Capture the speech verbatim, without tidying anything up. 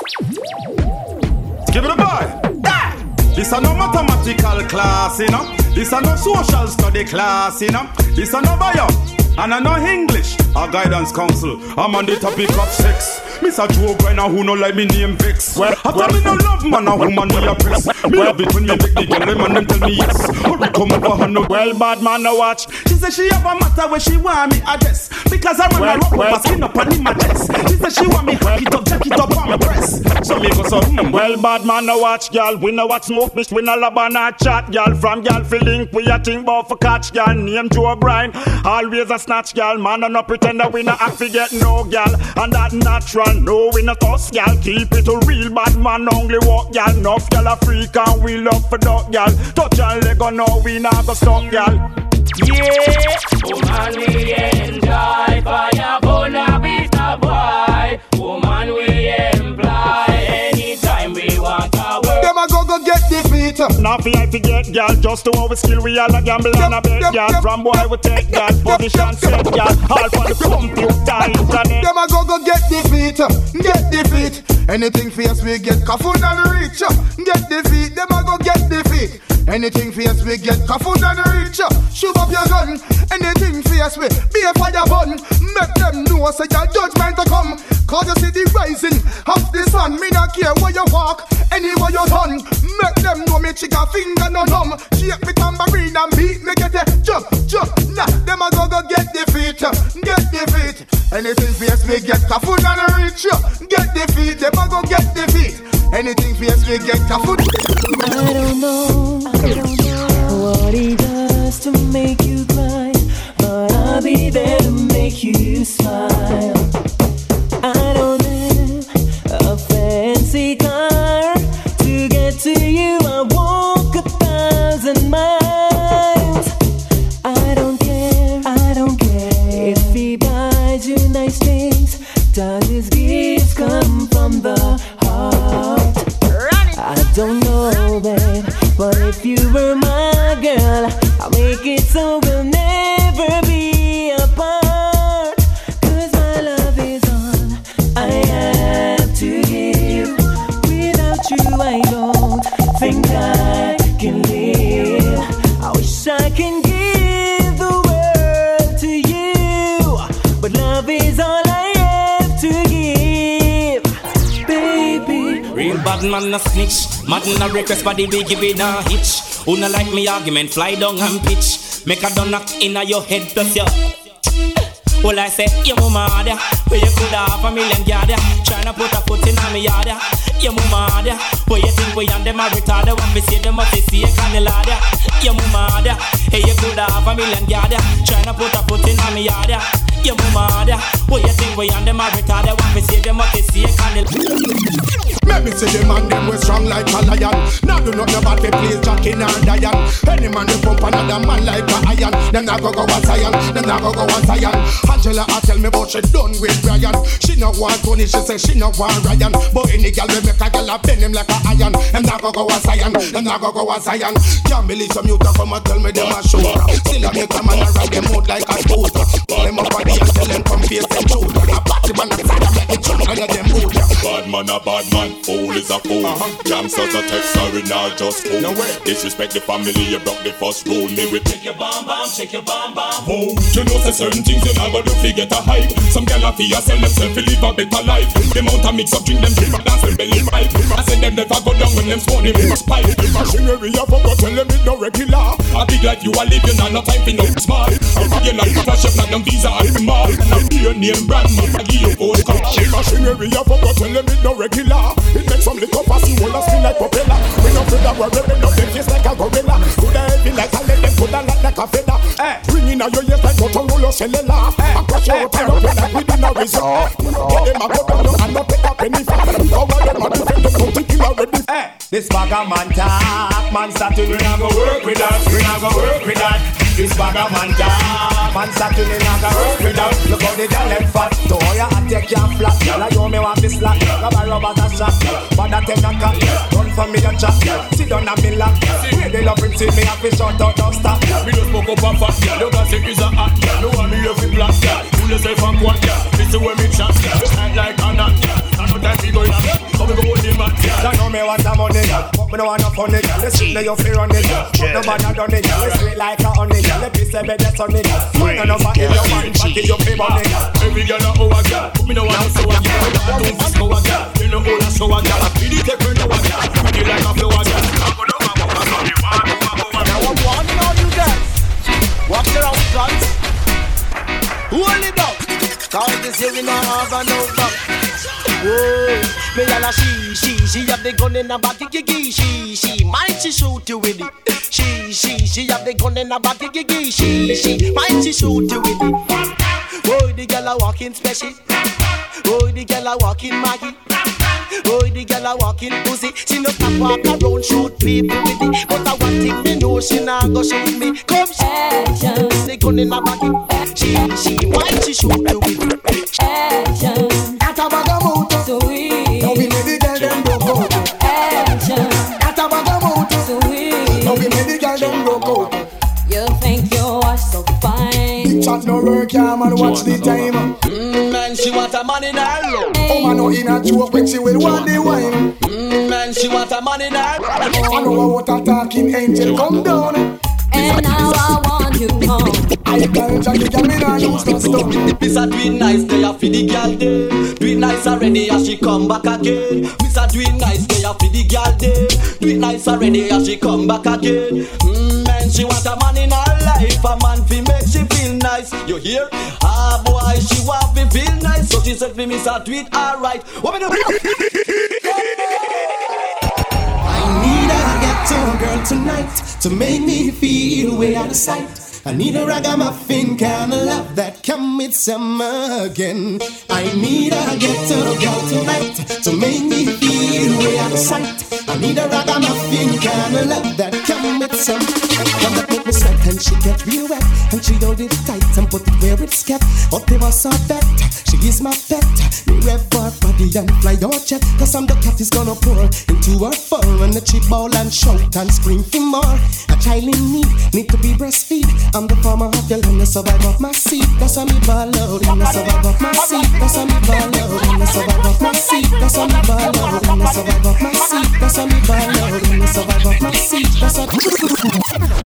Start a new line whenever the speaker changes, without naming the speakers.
Give it a boy. Ah! This a no mathematical class, you know. This a no social study class, you know. This a no bio. And I know English, a guidance council. I'm on the topic of sex. Mister Joe Griner who no like me name Vex. Well, I tell me no love man a woman me a press. Me love it when me make the girl them and them tell me yes. Hurry come over and no. Well bad man no watch. She say she have a matter where she want me address. Because I run well, a rope well, up a skin up on in my chest. She say she want me hack it up, jack it up on my press. So me go so hmm. Well bad man no watch girl. We no watch smoke mix, we no love and a chat girl. From girl fi link we a think bout for catch girl. Name Joe Bryan, always a snatch girl. Man and no pretend that we no act fi get no girl. And that natural. No, we not us, y'all. Keep it a real bad man. Only walk, y'all. Enough, y'all a freak and we love for dog, y'all. Touch and leg on, no, we not go stop, y'all.
Yeah, woman, we enjoy. Fire, bona, beat a boy. Woman, we employ. Anytime we want our work.
Them a go go get defeat.
Now fi I forget, y'all. Just to our skill, we all a gamble and a bet, y'all. From boy we take that position set, y'all. All for the computer internet.
Them a go go get defeat, get defeat. Anything fierce we get kafood and reach. Get defeat, them a go get defeat. Anything fierce we get kafood and reach. Shoot up your gun. Anything fierce we be a fire bun. Make them know so your judgment to come. Cause you see the rising of the sun. Me not care where you walk, anywhere you turn. Make them know me chicken finger no numb. Shake me tambourine and beat me get a jump, jump. Nah, them a go go get defeat, get defeat. Anything fierce we get kafood and reach. Get defeat, them a go get defeat. Anything fierce we get kafood.
I don't know, I don't know what he does to make you cry, but I'll be there to make you smile. I don't have a fancy car to get to you. I walk a thousand miles. I don't care, I don't care if he buys you nice things. Does his gifts come from the heart? I don't know, babe, but if you were my girl, I'll make it so we'll never be apart. Cause my love is all I have to give. Without you I don't think I can live. I wish I can give the world to you, but love is all I have to give. Baby,
real bad man a snitch. Mad in a request body we give it a hitch. Who no like me argument, fly down and pitch. Make a don knock in your head plus your. Well I say, your mama there, where you could have a million yard. Tryna put a foot in a me yard. Your mama there, where you think we and them are retarded. When we see them must see a candle. Your mama there, hey you could have a million yard. Tryna put a foot in a me yard. Your mama there, where you think we and them are retarded. When we see them must see a candle.
Let me see the man them we strong like a lion. Now do not know about the place Jackie or Diane. Any man they pump another man like a iron. Them not go go a Zion, them not go go a Zion. Angela I tell me about she done with Brian. She no want Tony, she say she no want Ryan. But any girl we make a girl a bend him like a iron. Them not go go a Zion, them not go go a Zion. Can't believe some you can come and tell me them a shoot. Still I make a man a ride them out like a scooter. Pull them up on the and tell them come face them shoot. A party man a side up like a chunk and them boot.
Bad man a bad man, fool is a fool. Jamsters a text, sorry now just fool. No way. Disrespect the family, you broke the first rule. Me with take your bomb bomb, shake your bomb bomb. Oh, you know say certain things you never do fi get a hype. Some gyal a fi a sell themself fi live a better life. Them out a mix up drink them drink dance them belly pipe. I said them never go down when them sworn him in a spike. Machinery a forgot tell them it no regular. A big like you a living and no time fi no smart. A big like a flash up like them visa I'm mad. A be your name brand man a give you old car. Machinery a forgot tell them it no regular. It makes some little fussy wall a spin like propeller. We no afraid of worry, we no them face like a gorilla. Coulda heavy like a lead, them coulda light like a feather. Bring in a your ears like butter roll your cellular. I crush you out and up like within a resort. Get them a go down and not take a penny for. How are them a defend them don't kill already.
This bag of man talk, man start to we not go work with that, we not go work with that. This bag of man talk, man start to we not go work with that. Look how they down them fat, to how you attack your flat. Girl, I know me want this slack, grab a rubber and shot. But that them not cut, run for me a chat. Sit down and me laugh, where they love see me have to shut out, don't stop.
Me just spoke up and fat, you got sick is a hot. No one me every black, pull yourself and quack. This is where me chat, act like a nut. Not no time we go in, come we go
know me want a money, girl. But me no want no funny, girl. You sit there, you fear on it, girl. But nobody done it, girl. You sweet like a honey, girl. You piss a bed, that's on it, girl. None of my in your man, but in your pay money, girl. Every girl a hoe a girl. But me no want to show a girl. You don't want to show a girl. You know all a show a girl. You need to take her to a girl. You like a flow a girl. I'm gonna go, I'm gonna go, I'm gonna go. Now I'm warning all you guys. Watch your own guns. Hold it up. Cause this here we not have a no back. Whoa, me and a she, she, she have the gun in her back, gigi, she, she, might she shoot you with it. She, she, she have the gun in her back, gigi, she, she, might she shoot you with it. Oh, the girl a walking special. Oh, the girl a walking Maggie. Oh, the girl a walking pussy. She no can walk around shoot people with it. But I one thing me know she nah go shoot me. Come she, action. The gun in her back. She, she, might she shoot you with it. Action. At a bag of motor. So we. Now we make the girl them broke out. Action. At a bag of motor. So we. Now we make the girl them broke out. You think you are so fine. The chat no work, yeah, man, watch the time. Mmm, man, she want a man in her love. Oh, man, no in a joke when she will want the wine. Mmm, man, she want a man in her love. I know what a talking angel come down. And now I want you home. I can't tell you, girl, me nah use no stuff. Miss a do it nice, they a feed the girl day. Do it nice already as she come back again. Miss a do it nice, they a feed the girl day. Do it nice already as she come back again. Mmm, man, she want a man in her life. A man fi make she feel nice. You hear? Ah, boy, she want fi feel nice. So she said fi miss a do it alright. What me do? I need a ghetto girl tonight to make me feel way out of sight. I need a ragamuffin kind of love that come with summer again. I need a ghetto girl tonight to make me feel way out of sight. I need a ragamuffin kind of love that come with some. Come that make me sweat and she get real wet and she hold it tight and put it where it's kept. But they was so bet, she is my pet. Me rev for body and fly your jet. Cause I'm the cat is gonna pour into her fur and the cheap ball and shout and scream for more. A child in need, need to be breastfeed. I'm the farmer of the land, the survive of my seed. That's why me ball out, and the survive of my seed.